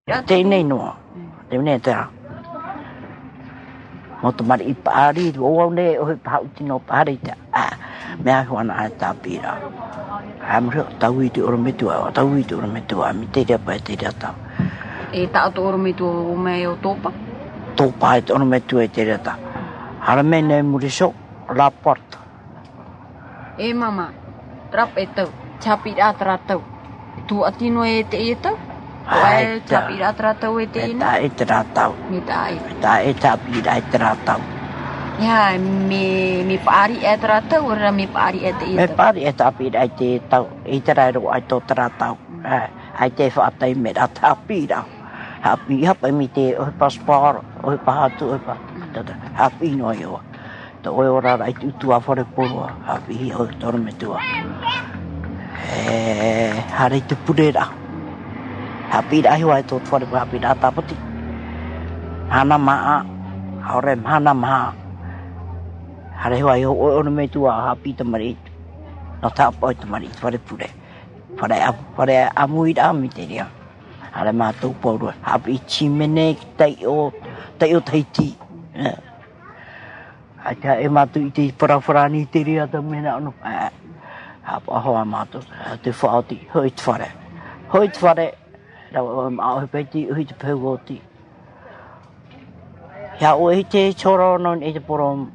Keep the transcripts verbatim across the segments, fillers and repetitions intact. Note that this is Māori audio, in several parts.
Te nei no. Te nei tera. Mo te mari i paari, o ne o pa uti no paari te. Me a hwana a ta pira. Amro tau i te oro metu a, tau i te oro metu a, mi te rea pa e te rea tau. E ta ato oro metu o mei o topa? Topa e te oro metu e te rea tau. Hara me nei muriso, la porta. E mama, trap e tau, chapi a tra tau. Tu atino e te e tau? Ai, chapi a tra tau e te ina? Me ta e te ra tau. Me ta e. Me ta e chapi a e te ra tau. Ya, me me pari e tra tau, ora me pari e te e tau. Me pari e chapi a e te tau. E te ra ro ai to tra tau. Ai te whaatai me ra chapi ra. Hapi hapa mi te o pasporo, o pahatu o pa. Hapi no yo. To o ora ai tu tu a fore poro, hapi o tor me tu. Eh, hari tu pudera. Hapi dah hiwai tu fore hapi dah tapati. Hana maa, hore hana maa. Hari hiwai o o me tu hapi tamari. No tap o tamari fore pude. Fore ap fore amui dah mi te dia. Hari maa tu poro hapi chimene tai o tai o taiti. Aja e matu i te whara-wharani te rea ta mena ono. Hapa hoa matu, te whaoti, hoi te whare. Hoi te whare, rau au he peiti, hoi te peu o ti. Hea o e te chora ono e te porom.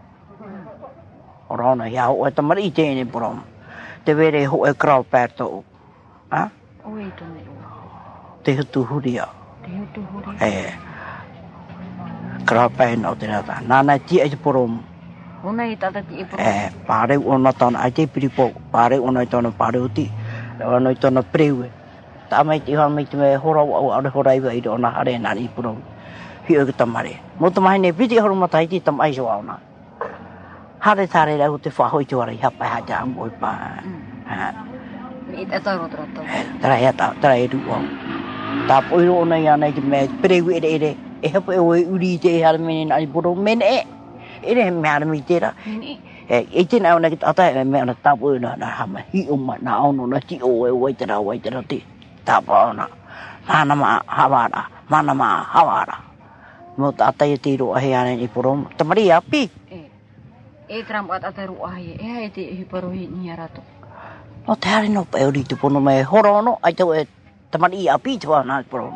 Orona, hea o e tamari i te ene porom. Te vere ho e krau pērta o. Ha? O e tone o. Te hutu huria. Te hutu huria. E. Krapa no te rata. Nana ti e te porom. Ona i tata ti e porom. Eh, pare ona tona ai te piripo, pare ona i tona pare uti. Ona i tona prewe. Ta mai ti ha mai te me hora o au hora i i ona hare na i porom. Hio ke tamare. Mo te mai ne piti horo matai ti tam ai so ona. Hare tare la te fa hoi tuara i hapa ha ja mo pa. Ha. I te taro trato. Tra ya ta, tra e du o. Ta poiro ona ia nei te me prewe ere ere. E hapa e oi uri te e haramene na i poro mene e. E re me harami te ra. E e tēnā ona ki tata e me ona tapu e na hama hi o ma na ono na ti o e wai te ra wai te ra te. Tapa ona. Mana maa hawara. Mana maa hawara. Mo tata e te roa he ane i poro. Tamari api. E. E trampat ata roa he. E hai te hiparo hi ni arato. No te hare no pa e uri te pono me horo ono. Ai tau e tamari api te wana i poro.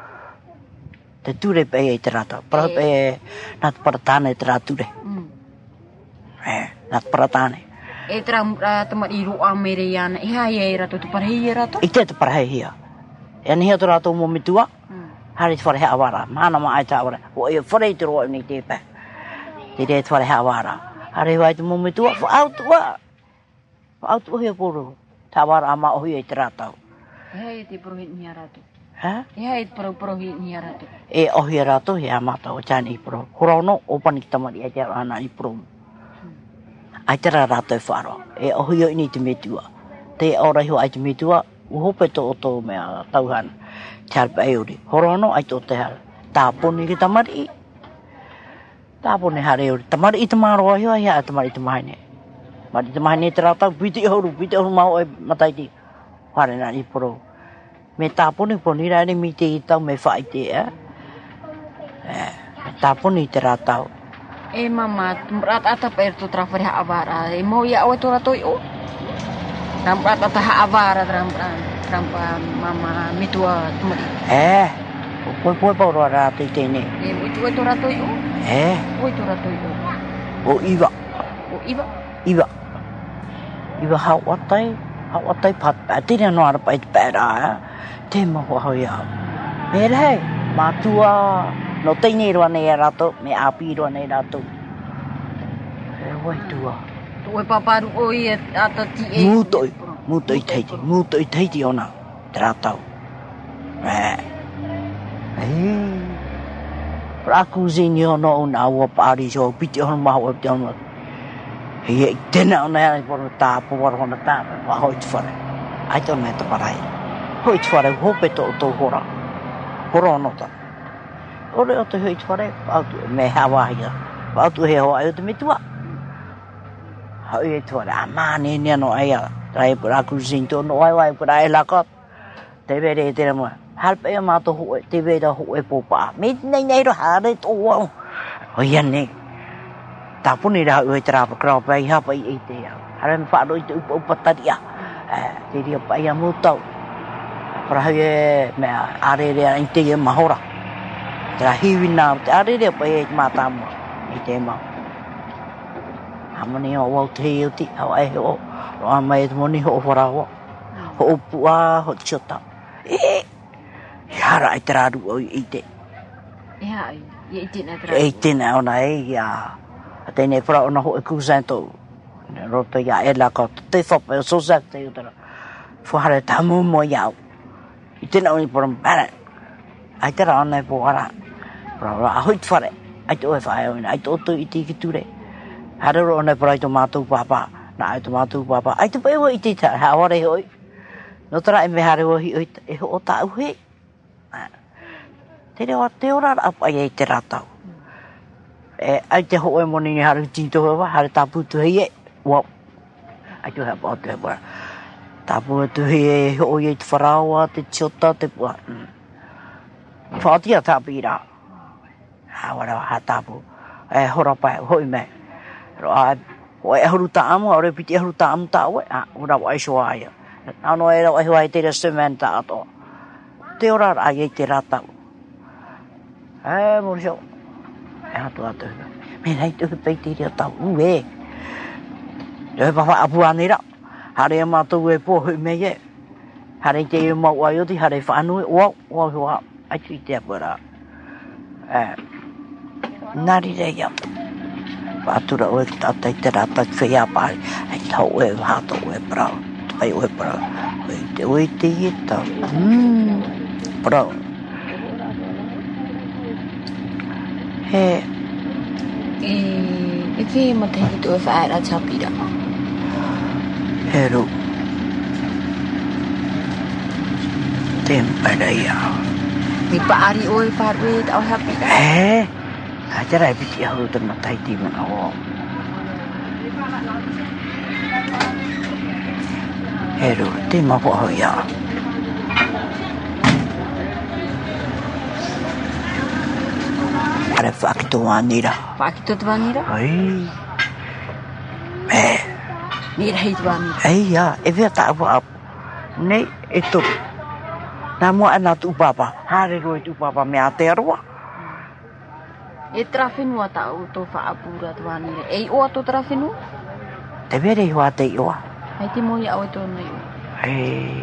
Te ture pe e te rata. Para pe e nat paratane te rature. Eh, nat paratane. E tram tamat i roa mere iana. E hai e rato te parahei e rato? I te te parahei hia. E ni hia te rato mo mitua. Hari te whare hea wara. Mana ma ai ta wara. O e whare te roa ni te pe. Te te te whare hea wara. Hari wai te mo mitua. Whaau tua. Whaau tua hia poro. Ta wara ama ohi e te ratau. E hai te porohi ni arato. Ha? E hai te porohi ni arato. E ohi rato he amata o tani i poro. Horono o pani ki tamari ai te ana i poro. Ai te rato e wharo. E ohi o ini te metua. Te ora hiwa ai te metua. Uhope to o tō mea tauhana. Te harpa e uri. Horono ai tō te hara. Tāponi ki tamari i. Tāponi hare uri. Tamari i te maroa hiwa hea tamari i te mahine. Mari te mahine te ratau. Piti horu. Piti horu mau e mataiti. Hare na i poro. Me tāponi poni rāne mi te i tau me whai te e. Eh, me tāponi te rātau. E mama, rat ata pa erto trafari ha avara. E mo ia awe to rato i o. Rampat ata ha avara trampa. Trampa mama mitua tumari. Eh, poi poi pauro rāte i tēne. E mo i to rato i o. Eh. O i to rato i o. O iwa. O iwa. Iwa. Iwa hau atai. Hau atai pat. Tēne no ara pa i te pēra e. Te maho hoi au. Me rei, mātua, no teine roa nei rato, me api roa nei rato. E wai tua. Oi paparu oi ata ti e. Mūtoi, mūtoi teiti, mūtoi teiti ona, te ratau. E. Ei. Raku zini ono una awa paari so, piti ono maho e te ono. Hei, tēnā ona hea poro tāpo wara hona tāpo, wahoi te whare. Ai tōna e te parai. Hoi te whare, hope to o tō hora. Hora onota. Ore o te hoi te whare, pautu me hawahia. Pautu he hoa e o te metua. Hoi e te whare, a māne ni ano ai a. Rai pura kruzinto no ai wai pura e laka. Te vere e tera mua. halpe ma to ho te ve da ho e popa me nei nei ro hare to o o yan ne ta puni ra u tra pa kro pa ha pa i te ya hare pa do tu pa ta dia eh te dia pa ya mu to pra ye me are re ai te ye ma ho ra tra hi wi na are re pa ye ma ta mo i te ma amani o o te ti au ai o ro mai mo ni ho fora ho ho pua ho chota e yara ai tra du o i te ya ye ti na tra e te na ona e ya te ne fra ona ho ku santo ro to ya e la ko te fo pe so sa te utra fo hare ta mo mo ya i te na oni por para ai tra ona po ara pro a hoit fare ai to e fa ai to to i ti ki tu re hare ro ona pro ai to ma tu papa na ai to ma tu papa ai to pe wo i ti ta ha wa re hoi no tra e me hare wo hi e ho ta u he te reo te ora apa e te ratau e ai te ho e moni ni hare ti to wa hare tapu tu he wa ai to ha ba te ba tapu tu he ho ye te farawa te chota te wa fa ti ta pi ra ha wa ra ha tapu e ho ra pa ho me ro a ho e ho ta amo ore pi te ho ta am ta wa a ora wa sho ai ano e ra ho ai te sementa to te ora ai te ratau eh mo sho e ha to ato me dai tu pe te ria tau e e pa fa apu ani ra hare ma to e po me ye hare te mo wa yo ti hare fa anu wa wa wa ai ti te para eh nari re ya pa tu ra o ta ta te ra ta fe ya pa ai tau e ha to e pra ai o pra e te o te ta mm pra he e e ke mo te to fa ra cha pi ra hero tempera ya mi pa ari oi pa we au happy ka eh aja rai pi ti ho to na tai ti ma o hero te ma po ho ya Are facto anira. Facto vanira? Ai. Me. Ni hate vanira. Ai ya, e vea ta apa. Nei e to. Na mo ana tu papa. Hare ro tu papa me aterwa. E trafinu ata o to fa apura vanira. E o to trafinu? Te vere ho ate yo. Ai ti mo ya o to no yo. Ai.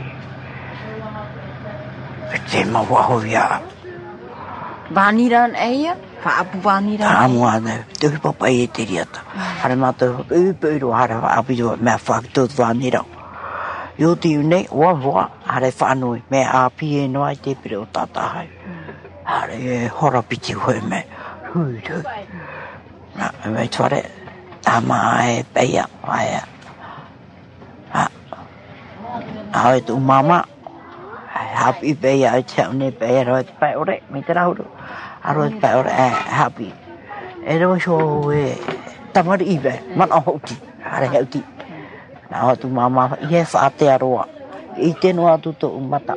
Te ma wa ho ya. Vaniran eia? Fa apu vaniran. Amo ana, te papa e te riata. Hare ma to e pe ro hare apu yo me facto vanira. Yo ti ne wa wa hare fa no me a pi no ai te pero tata hai. Hare hora piti ho me. Hui hui. Na me tore ama e pe ya ai. Ah. Ai tu mama. Happy pe ya che ne pe ro pe ore mi tra ro. Aro pe ore happy. E ro sho we tamari ibe man o ti. Hare he ti. Na tu mama ye fa te ro. I te no atu to mata.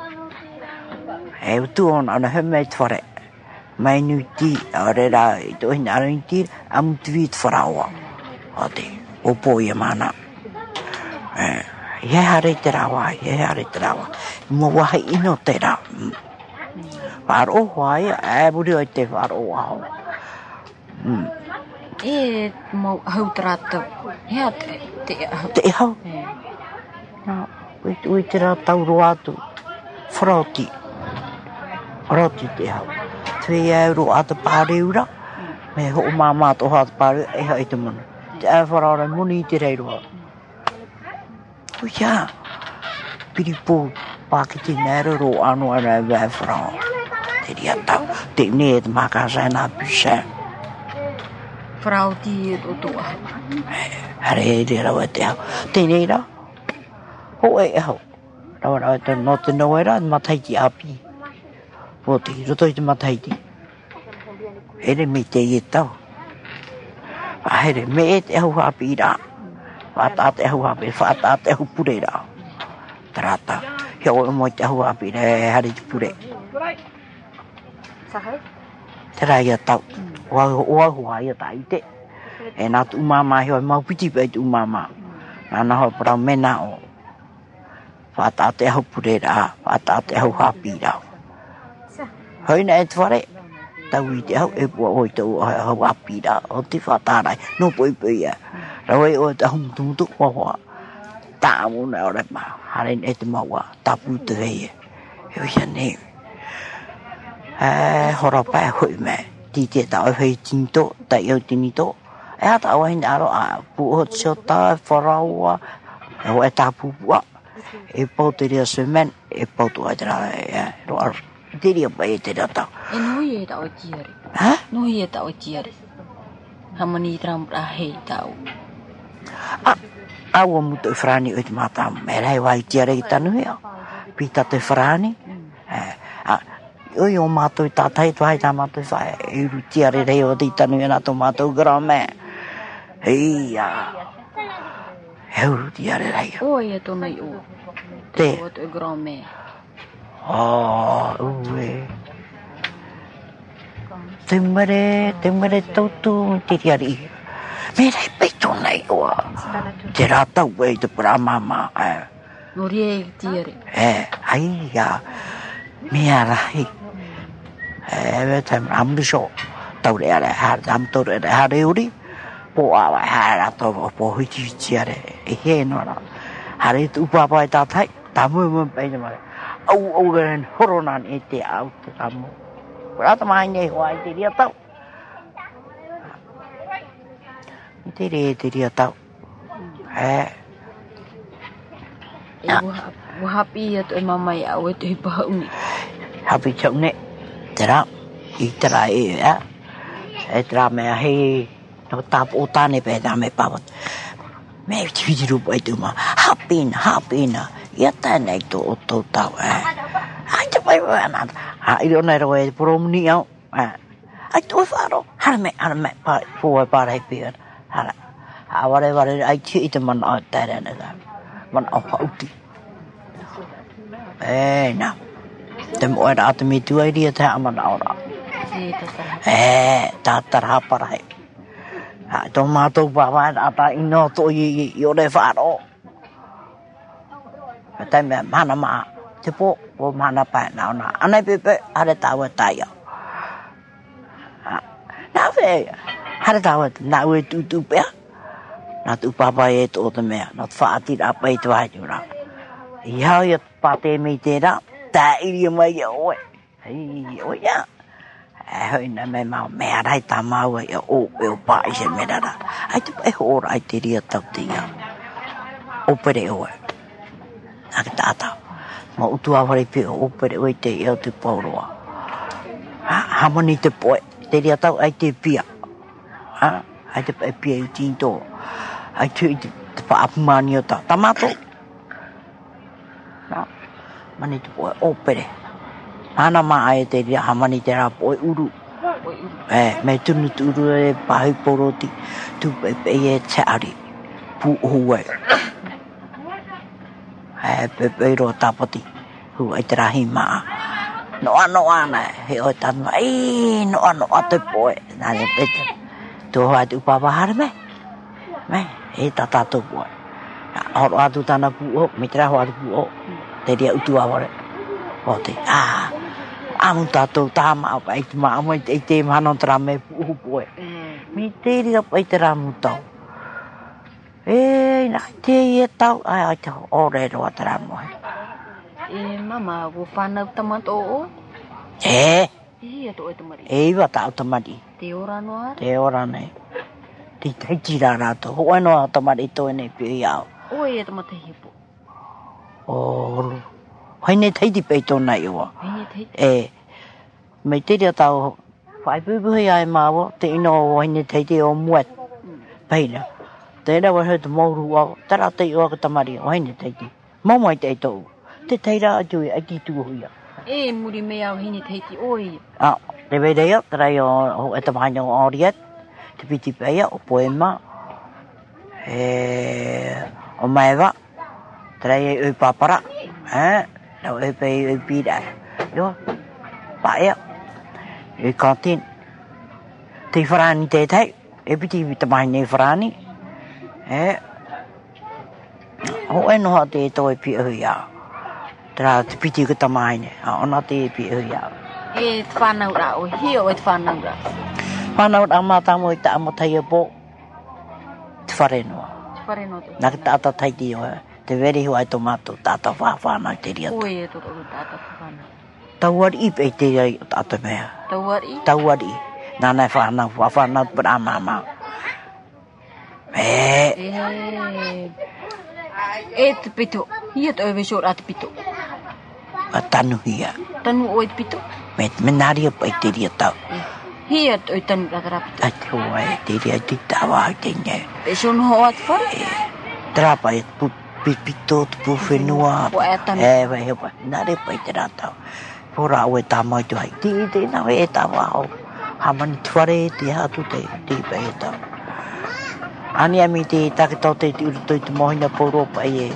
E tu on ana he me tore. Mai nu ti ore ra to in arin ti am tweet farawa. Ate o po ye mana. Eh ye hare te rawa ye hare te rawa mo wa ino te ra par o wa e buri o te par o wa mm E mo hau trato ya te te te hau na we we te ra tau roatu froti froti te hau tre euro at pare ura me ho mama to hat pare e ha ite mon te a fara moni te re ro ja, piripo pakiti nero ro anu ara va fra. Te riata, te net magazijn a buse. Frau di do to. Are de ra te. Te nera. Ho e ho. Ra ra te no te no era matai ti api. Ho te ro to te matai ti. Ere me te ita. Are me te ho api ra. Fata te ho api, fata te ho purera. Trata. hiểu một cháu à bị này hay đi phụ đệ sao hết thế là giờ tao hoa hoa hoa giờ tại thế em nào tụi mama hiểu mau bị gì vậy tụi mama là nó học vào men nào và tao thấy học phụ đệ đã và tao thấy học happy đâu hơi này thôi đấy tao vì thế học em bộ hồi tụi học happy đó học tí phát ta này nó bơi bơi à rồi ôi tao không tung túc hoa hoa ta muốn nào đấy mà hai anh em mau quá ta muốn từ đây hiểu chưa nè à họ ra phải hội mẹ đi chơi tao phải chính tốt tại yêu chính tốt à tao hay nào đó à phụ hỗ trợ ta phá rau à rồi ta phụ phụ em bảo tôi đi xem men em bảo tôi ra rồi đi đi bay tới đó tao em nói gì tao chia hả nói gì tao chia hamani tram rahe tao à aku mau tu frani ut mata merai wai chia đây ta nữa pita tu frani à ôi ông mà tôi ta thấy tôi ta mà tôi phải yêu chia đây đây ở đây ta nữa là tôi mà tôi gram mẹ ấy à yêu chia đây đây ôi tôi nói u thế tôi gram mẹ oh ôi từng mới đây từng mới đây tôi tôi đi chia đi mẹ đây bị chỗ này quá chỉ là tao về từ bữa mama à Nuriye chia eh ai ya mẹ lại eh bây giờ làm cái số tao để lại hà làm tôi để hà đều đi bộ à vậy hà là tôi bộ hơi chi chia đấy he nó là hà đi tụ ba ba tao thấy tao mới mới bây giờ mà ô ô cái corona này thì áo tao mua bữa tao mai này hoài thì đi tao thế đi thì đi tao eh Ibu happy tu mama ya awe tu bau ni. Happy chồng nè, thế đó, ít ra ấy á, ít ra mẹ hay nó tap ô ta này về ra mẹ bảo mẹ chỉ chỉ lúc ấy tụi mà happy na happy na, ít ta này tụi tụi tao à, ai cho mày vậy nè, à ý này rồi prom ni ao, à, ai tụi phá đâu, hai mẹ hai mẹ phải phù hợp lại biết, hai à vào đây vào đây ai chỉ tụi mình ở tại đây nữa mình ở hậu đi, ê nào, tụi mọi đã tụi mình tụi đi theo mình ở đó, ê ta ta hấp phải, à tụi mà tụi bà bà đã ta ino tụi gì yêu đây phá đó, tại mẹ mà nó mà, chứ bố bố mà nó phải nào nào, anh ấy biết biết, anh ấy tao với tay à, nào về, anh ấy tao với nào về tụi tụi bé. Na tu papa e to te mea na whaati ra pai tu hai tu ra iau ia pate me te ra ta iri mai ia oe hei oe ia e hoi na me mau mea rai ta mau e o e o pai se me ra ai tu e ho rai te ria tau te ia o pere oe a ki tata ma utu a whare pe o pere oe te ia te pauroa ha mani te poe te ria tau ai te pia ha ai te pia i tinto ai chơi thì phải áp man nhiều ta tomato đó mà này tụi opere mana mà ai thì dia hamani tera poi uru eh me tu tu uru pai poroti tu pe pe chari pu huai eh pe pe ro tapati hu ai tera hima no no na he o tan ai no no te poi na le pe tu ha tu pa ba me me e tata tu boy or atu tana pu mitra ho pu te dia utu awore o te a amu tato tama ai ma mai te te ma non trame pu boy mi te dia pai tramu to e na te ye tau ai ta ore ro tramo e mama go fana tamato e e to e tamari e va ta tamari te ora no te ora ne thì thấy chỉ là là tôi hỏi nó tao mà đi tôi này bị ảo ôi tao mà thấy hiệp ồ hay nên thấy thì bị tôi này quá thấy ê mấy cái điều tao phải biết biết ai mà vô thì nó hay nên thấy thì ông muộn vậy nè thế đâu phải tao mua rượu tao đã thấy ở cái tao mà đi hay nên thấy thì mua mấy cái tôi thì thấy raជួយai kia tôi rồi ê mua đi mấy áo hay nên thấy thì ôi à để bây giờ tao đây ở tao hay nhau ở đấy tiba-tiba ya poema eh o mai va trae o papara eh đâu ấy bây ấy bị đại đó phải á cái con tin thì Franny thế thấy ấy bị bị tầm này Franny ấy hồi nó thì tôi bị hơi à ra bị cái tầm này họ nó thì bị hơi à e fan nào đã hiểu e fan nào đã fan nào đã mà tao mới tao mới thấy bộ Fareno Fareno nak tata thấy đi rồi thì về đi hoài tomato tata pha pha nó thì đi ôi tôi tôi tata fan tao quên ít ấy thì tata mẹ tao quên tao quên ít nà này pha nó pha pha nó bữa mà mà eh eh pito iya tôi về chỗ at pito tanu hiya tanu oi pito mẹ mình nari ấy thì đi tao iya tôi tanu ra ai thôi thì đi thì tao vào thì nhé Beson hoat for trapa itu pipito tu fenua eh vai apa nare pai terata pora we tama tu ai ti ti na we tama ho haman tware ti ha tu te ti pai ta ani ami ti ta ke to te tu tu mo na poro pai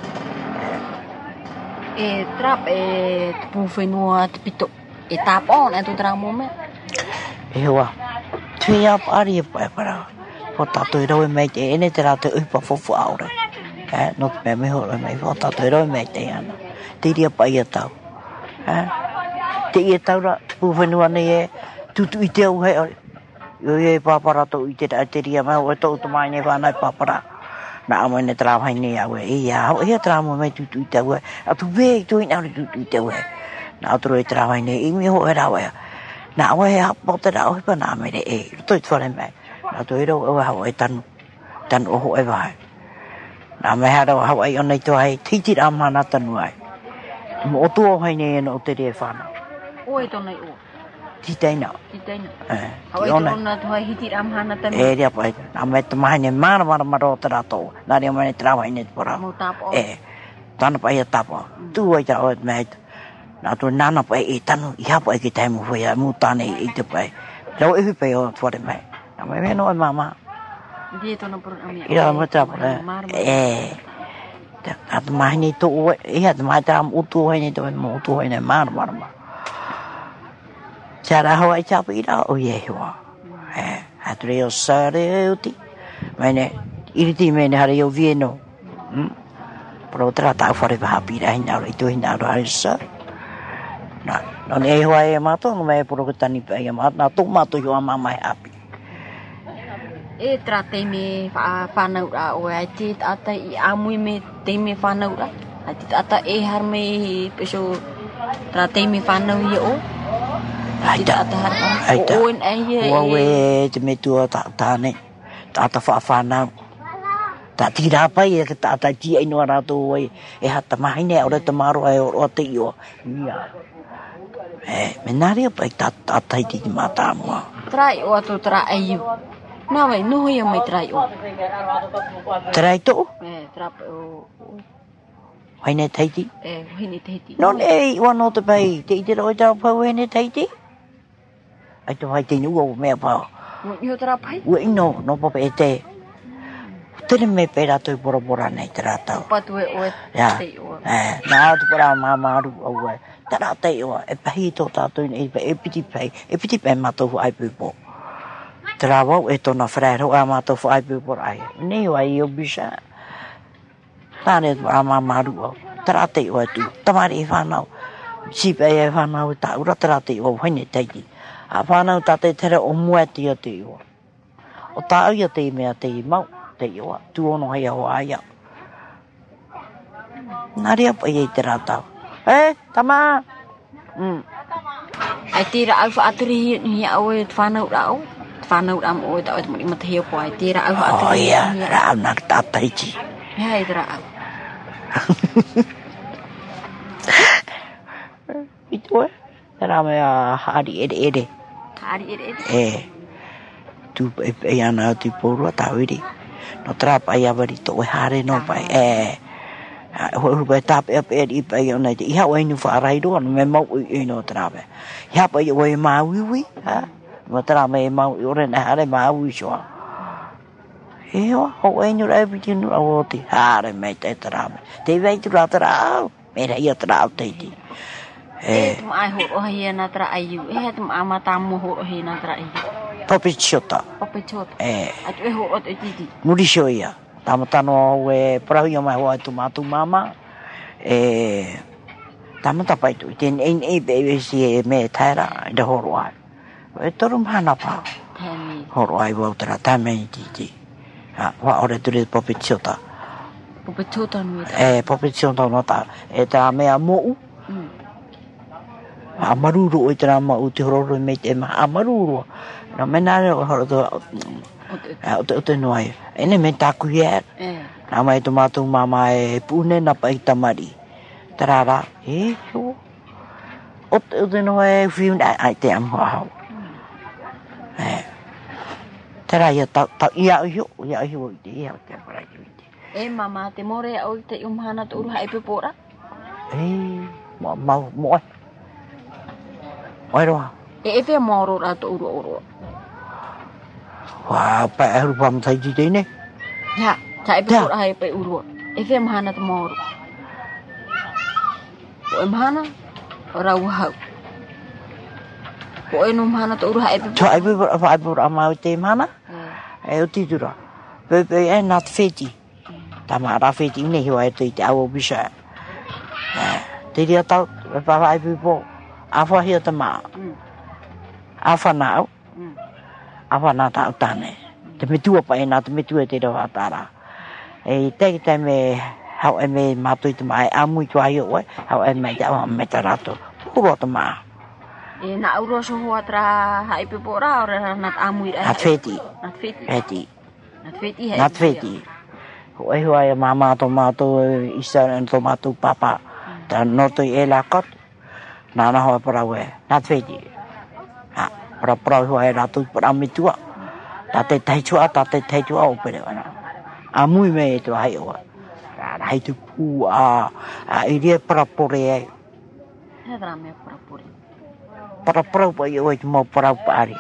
e trap e tu fenua pito e tap on e tu tra moment e wa tu ya ari pai para ta tôi đâu mẹ chị này thì là tôi ướp phục vụ ảo rồi, à nó mẹ mới hỏi mẹ có ta tôi đâu mẹ chị anh, thì đi bây giờ tao, à thì tao đó buổi hôm nay tụi tụi tiêu hay rồi, rồi papa tụi tụi đã thì đi mà ở tụi tụi mày này vào này papa, nào mà này làm hay này à vậy, ya ấy làm mà tụi tụi tiêu vậy, à tụi về tụi nào tụi tụi tiêu vậy, nào tụi làm hay này ý mới hỏi đâu vậy, nào vậy học bao nhiêu đâu phải làm cái này, tôi cho nên mẹ nào tôi đâu ở Hawaii tan tan ở Hawaii vậy, nào mẹ ha đâu Hawaii ở đây tôi thích thích ăn mà nó tan vậy, một tua hay nè nó tới đây phản, ôi tôi này ôi, thích đây nào, thích đây nào, Hawaii tôi nói tôi thích thích ăn mà nó tan, eh dia vậy, làm mẹ tụi mày này mà mà mà đâu tới đó tôi, nào dia mày làm vậy này bora, eh, tan phải tap, tu vậy cháu mẹ, nào tôi năn nó phải tan, ya phải cái time phải ya mua tan này ít phải, đâu ít phải ở chỗ đấy mẹ. Mẹ mẹ nói mama. Dia tu nak perut ambil. Iya macam eh. Tak mah ni tu, iya mah dalam utuh ni tu, utuh ni mar mar mar. Cara Hawaii siapa ida? Oh ye wa. Eh, atrio sare uti. Mana iriti mana hari yo vieno. Hmm. Pero trata fare happy dah hinau itu hinau hari sar. Nah, non eh Hawaii mah tu mai puro ketani pa ya mah na tu mah tu yo mama happy. E tratei me whanau ra o ai te ata I amui me te me whanau ra. Ai te ata e har me peso tratei me whanau I o. Ai te ata har o en ai e. Wa we te me tua ta ta ne. Ta ta fa whanau. Ta tira pa e ke ta ta ti ai no ra to e e hata mai ne o te maro ai o te yo. Ia. Eh, menari pa ta ta ta ti mata mo. Trai o to tra ai. Nah, mai no yang mai try o. Try tu? Eh, trap o. Hai ne thai ti? Eh, hai ne thai ti. Non eh, wa no te pai, ti te ro ta pa we ne thai ti. Ai to hai ti nu go me pa. Yo trap hai. We no, no pa pe te. Te me pe ra to por por ne tra ta. Pa tu o. Ya. Eh, na tu para ma ma ru o we. Ta ra te o, e pa hi to ta to ni e piti pai, e piti pai ma to ai pe po. Trabalho é tão na frente, o amato foi por aí. Nem o aí eu bicha. Tá né, a mamaru. Tratei o tu. Tamari fanau. Si pe fanau ta, ura tratei o hine tei. A fanau ta te tere o mueti o te o. O ta ia te me te mau te o. Tu ono hai o ai. Naria pe e trata. Eh, tama. Hmm. Ai tira alfa atri ni au fanau rau. Fanau am oi ta oi mo ma thio po ai tira au atri. Oh iya, ra nak ta tai chi. Ya tira. Itu eh. Ra me hari ede ede. Hari ede ede. Eh. Tu e ana tu por ta wi. No trapa ya bari to hare no pai. Eh. Ho ba tap e e i pa yo na ti ha oi nu fa rai do me mo i no trapa. Ya pa yo oi ma wi wi ha. Mà ta làm em mau yếu lên hả đây mà vui cho, hiểu không anh như đây bây giờ nó thì hả đây mày tay ta làm, thì vậy chúng ta ta làm, mày thấy giờ ta làm thì gì, Eh, tu ai ho oh ia na tra ayu. Eh, tu ama tamu ho oh ia na tra ayu. Popiciota. Popiciota. Eh. Atu eh ho o te titi. Murisho ia. Tamatano we prahi mai ho tu matu mama. Eh. Tamata pai tu ten en e be si me taira de horwa. E torum hana pa. Tani. Horwa i wo tra tame titi. Ha, wa ore tu popiciota. Popiciota no. Eh, popiciota no ta. E ta me mo. Amaruru o te rama o te hororo me te ma amaruru na menare o hororo o te o te noai ene me taku ia na mai to matu mama e pune na pai tamari tarara e ho o te o te noai fiun ai te am ho eh tara ia ta ta ia yo ia yo te ia te para e mama te more o te umhana to uru hai pe pora e mo mo mo Oi roa. E e fe moro ra to uru uru. Wa pa ru pam thai ji te ne. Ya, ta e pe uru ai pe uru. E fe mahana to moro. O mahana ora u hau. O e no mahana to uru ai pe. Ta ai pe ai pe ama te mana. E o ti dura. Pe pe e nat feti. Ta ma ra feti ne hi wa te te au bisha. Te dia ta pa ai pe po. Afa hia te maa. Afa nao. Afa nā tā utane. Te metua pa e nā te metua te rawa tāra. E te te me hau e me mātui te maa e amui tua hi oe. Hau e me te awa me te rato. Puro te maa. E nā uro so hoa tra hai pe pora ora nā amui rai. Nāt feti. Nāt feti. Feti. Nāt feti hai. Nāt feti. Ho e hoa e mama to mātou isa to mātou papa. Tā noto i e la kot. Nana hoa para we, nāt feti. Ha, para para hoa e ratu para mitua. Tā te teitua, tā te teitua o pere wana. A mui me e tu hai oa. Rā hai tu pū a, a iria para pore e. He dra me para pore. Para para pa i oe tu mau para pari.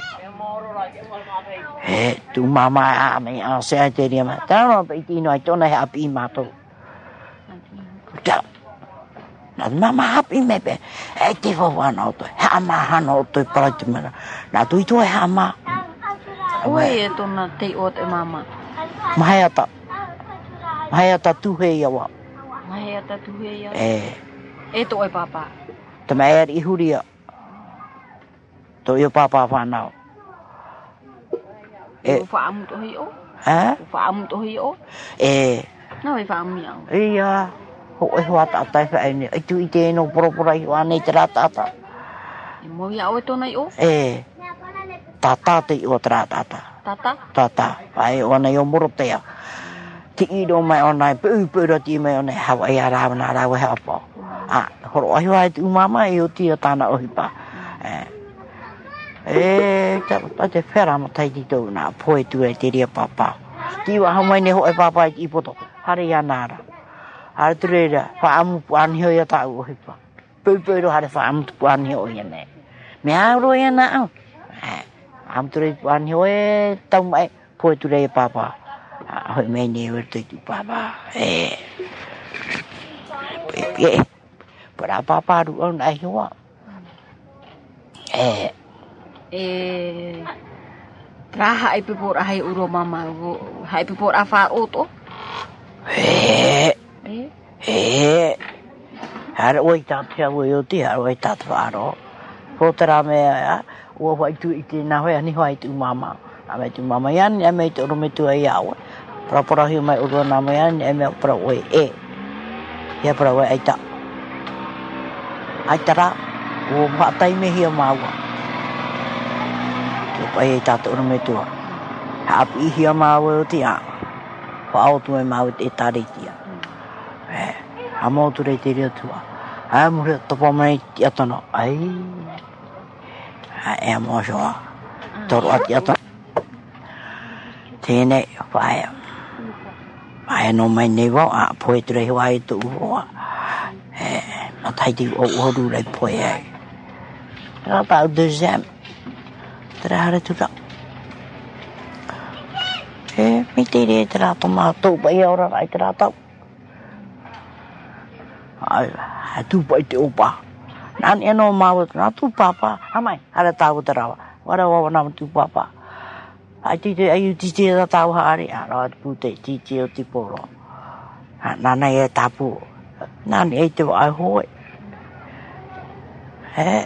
He, tu mama a me a se ai te ria ma. Tāna pa i tino ai tona he api i mātou. Tā. Nā mama hapi me pe, e te whawana o toi, hea maa hana o toi parai te mera. Nā tui toi hea maa. Oe e tona te o te mama. Mahai ata. Mahai ata tuhe ia wa. Mahai ata tuhe ia. E. E to oi papa. Te mai eri i huria. To i o papa whanau. E. O whaamu tohi o? Ha? O whaamu tohi o? E. Nā e whaamu iau. Ia. Ho e hoa tātai whae ne. I tu i te eno poropora i hoa nei te rā tāta. E mo ia o e tona i o? E. Tātā te i o te rā tāta. Tata? Tātā. Ai o nei o morotea. Te i ro mai o nei pū pūra ti mai o nei hawa i a rāwana rāwa hea pō. A, horo ahi wai te umama e o tia tāna ohipa. E. E, ta te whera ma taiti tau nā poe tu e te ria pāpā. Ti wa hamai ne ho e pāpā i poto. Hare ia nāra. Hare tu reira, whaamu puani hoi a tau ohipa. Pūpūro hare whaamu puani hoi a nei. Me auro ia nā au. Am tu rei puani hoi e tau mai, poe tu rei pāpā. Hoi mei ne ue tu pāpā. E. E. Para pāpā ru au nai hoa. E. E. Tra hai pipor hai uro mama. Hai pipor a wha oto. E. E. E. Hara oi tātia oi o te, hara oi tātia whāro. Pōtara mea, ua whai tu i te nā hoi ani hoi tu mama. Nā mei tu mama iani, e mei te uro me tu ai awa. Pra para hiu mai urua nā mea iani, e mea para oi e. Ia para oi aita. Aita rā, ua whaatai me hia māua. Te pai e tāta uro me tua. Haapi i hia māua o te a. Whaotu e māua te tāreitia. Ha mautu rei te rea tua. Ha mure topa mai ti atono. Ai. Ha e a mōshoa. Toro ati atono. Tēnei, whae. Whae no mai nei wau. A poe tu rei whae tu uhoa. E, ma taiti o uhoru rei poe ai. Rā pāu deuxième. Tera hara tu rā. E, mi te rei te rā toma tau pa i aura rai te rā tau. Ai, tu pai te opa. Nan eno mau na tu papa. Amai ada tahu terawa. Wara wa na tu papa. Ai ti ai ti ti tahu hari ara pute ti ti ti poro. Na na ye tapu. Nan e tu ai hoi. Eh.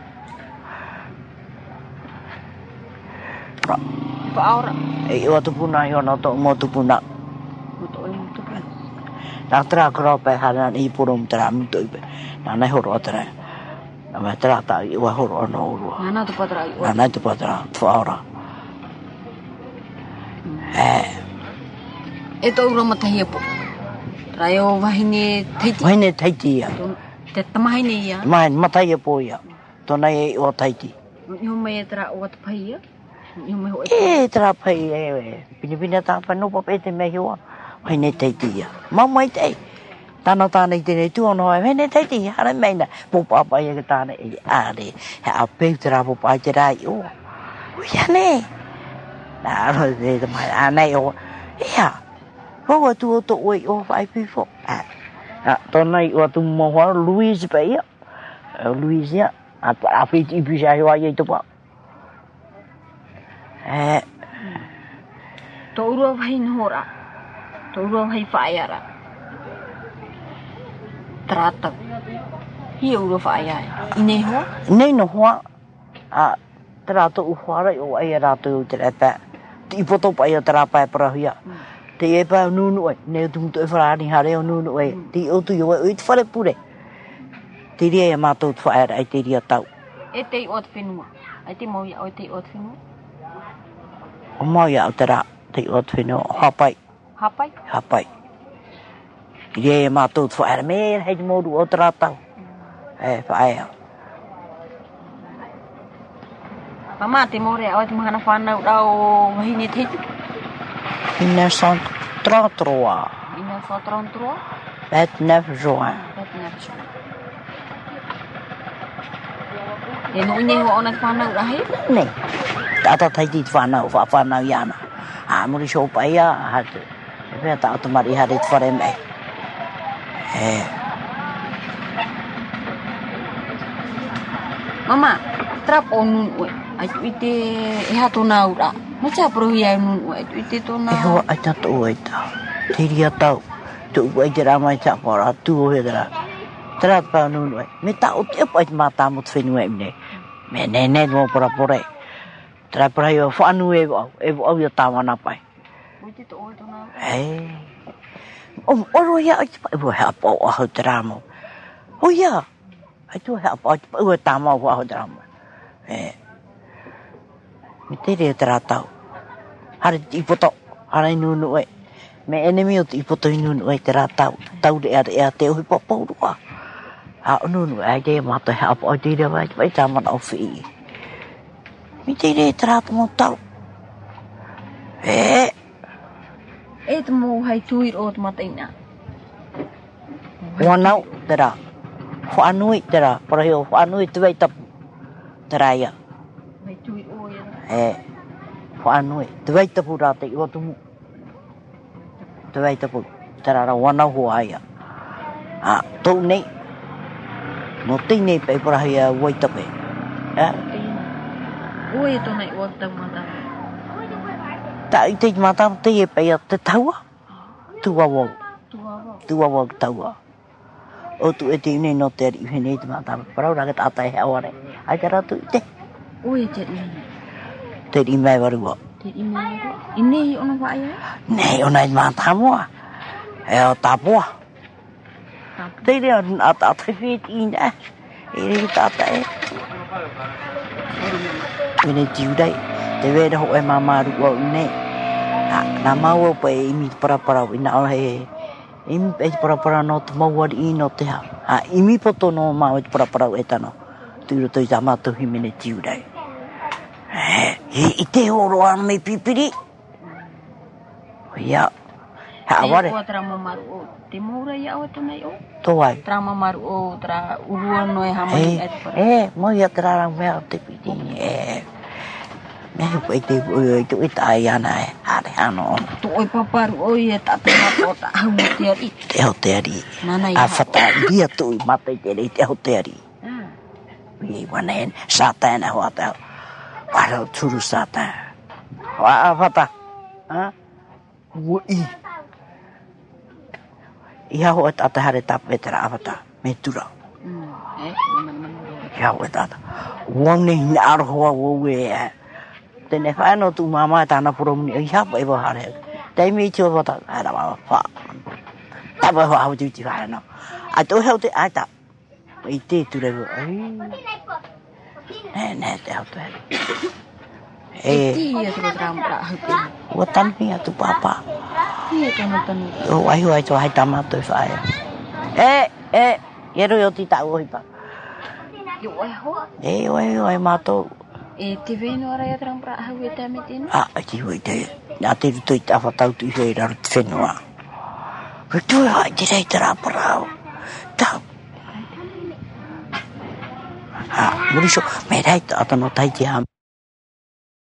Ba ora. E o tu puna yo no to mo tu puna. Moto e moto puna. Na tra kro pe hanan I purum tra mi to ibe. Na na horo tra. Na ma tra ta I wa horo no ru. Na na tu patra I. Na na tu patra tu ora. Eh. E to ro mata hi po. Rayo wahine thaiti. Wahine thaiti ya. Te tamai ne ya. Mai mata ye po ya. To na ye o thaiti. Yo me tra o te pai ya. Yo me ho. E tra pai e. Pini pini ta pa no pa pe te me yo. Wahine thaiti ya. Ma mai te. Tana tana I te tu ono e wahine thaiti hara mai na. Po pa pa ye ta na e a re. Ha pe tra po pa te rai o. O ya ne. Na ro de te mai a nei o. Ya. Ho tu to oi o vai pifo. Ah. Ah, to nei o tu mo ho Louise pe ya. Louise ya. A a fi ti bi ja yo ai to pa. Eh. To ro vai hora. To ro vai fire. Trata. Hi ro fire. Ine ho? Nei no ho. Ah, trato u fora o ai ra to te pa. Ti poto pa ya tra pa pra ya. Te e pa nunu e, ne tu tu e whara ni hare o nunu e, ti o tu yo e te whare pure. Te ria e mātou te whaera ai te ria tau. E te I o te whenua, ai te mau ia o te I o te whenua? O mau ia o te rā, te I o te whenua, hapai. Hapai? Hapai. Te ria e mātou te whaera, me hei te moru o te rā tau. E, whaea. Mama, te more o te mahana whanau rau wahine teiti? Ina son trotroa. Ina son trotroa? Bet nef joa. Bet nef joa. E no ine ho ona te whanau rahi? Ne. Tata taiti te whanau, wha whanau iana. A muri sho paia, hatu. E pia ta automari hare te whare mei. E. Mama, trap o nunu e. Ai tu ite e hato nā ura. Macha prohi ai nunu e. Tu ite tō nā. E hoa ai tato o e tau. Te ria tau. Tu uai te rā mai ta pora. Tu o he te rā. Te rā pao nunu e. Me ta o te upa i te mātā mo te whenua e mne. Me ne ne mo pora pore. Te rā pora i o whanu e wau. E wau i o tā wana pai. Ui te tō o e tō nā. Hei. O oro ia ai te pai. Ua hea pao ahau te rā mo. O ia. Ai tu hea pao. Ua tā mau ahau te rā mo. Hei. Me te rea te rā tau. Hare te ipoto. Hare nunu e. Me enemi o te ipoto I nunu e te rā tau. Tau rea rea te ohi papaurua. Ha o nunu e. Ai te mato hea po. Ai te rea vai. Vai tā mana o whi. Me te rea te rā tamo tau. E. E te mō hai tuir o te mataina. Wanau te rā. Whanui te rā. Parahi o whanui te wei tapu. Te rā ia. Hai tuir o ia. E. Whanui. Te wei tapu rā te iwa tumu. Te wei tapu. Te rā rā wanau hoa ia. A, tau nei. No tei nei pei parahi a wei tapu. E. O e tō nei o te tau mata. Ta I te mata te e pei a te taua. Tua wau. Tua wau. Tua wau taua. O tu e te ine no te ari uhenei te mata. Parau rā ka tātai hea ware. Ai te rātu I te. O e te rini. Te ri mai warua. Te ri mai warua. I nei ona wha ia? Nei, ona I mata mua. E o tāpua. Te ri a tātai whiti ina. E ri tātai. Ine tiudai. Te wera ho e mamaru o nei. Nā mau pa e imi paraparau. Ina ola he. Imi e parapara no te mauari I no te hao. Ha, imi poto no mau e paraparau e tano. Tūro toi tā mātou himene tiudai. He, I te horo ana me pipiri. Ia. Ha, aware. Te o tra mamaru o te maura ia o tō nei o? Tō ai. Tra mamaru o tra urua no e hamai e te para. E, mo ia te rara mea o te piti. E. Nei, po e te ui tu i tai ana e. Hare ano. Tu oi paparu o i e tata mato o ta au mo te ari. Te ho te ari. Nana i A hao. whata ria tu I mata I te rei te ho te ari. we wane satan a hotel. Waro turu satan. Wa avata. Ha? Ui. Ia ho ata hare tap vetra avata. Metura. Eh, Ia ho ata. Wang ni ar ho wo we. Tene fa no tu mama ta na prom ni ia pa ibo hare. Dai mi cho vata ara ma fa. Ta ba ho ju ji fa no. A to he te ata. I te tu re. Eh, ne te auto. eh, dia tu ram pra hape. Watan pia tu papa. Dia tu nonton. Oh, ai ai cho hai tama tu fa. Eh, eh, yero yo ti ta o pa. Yo ai ho. Eh, oi oi ma to. Eh, T V no ara ya ram pra hape ta metin. Ah, ji oi te. Na te tu ta fa tau tu he ra te no. Tu ai te re tra pra. Ta. Ah, muri so me dai ta no tai ti ha.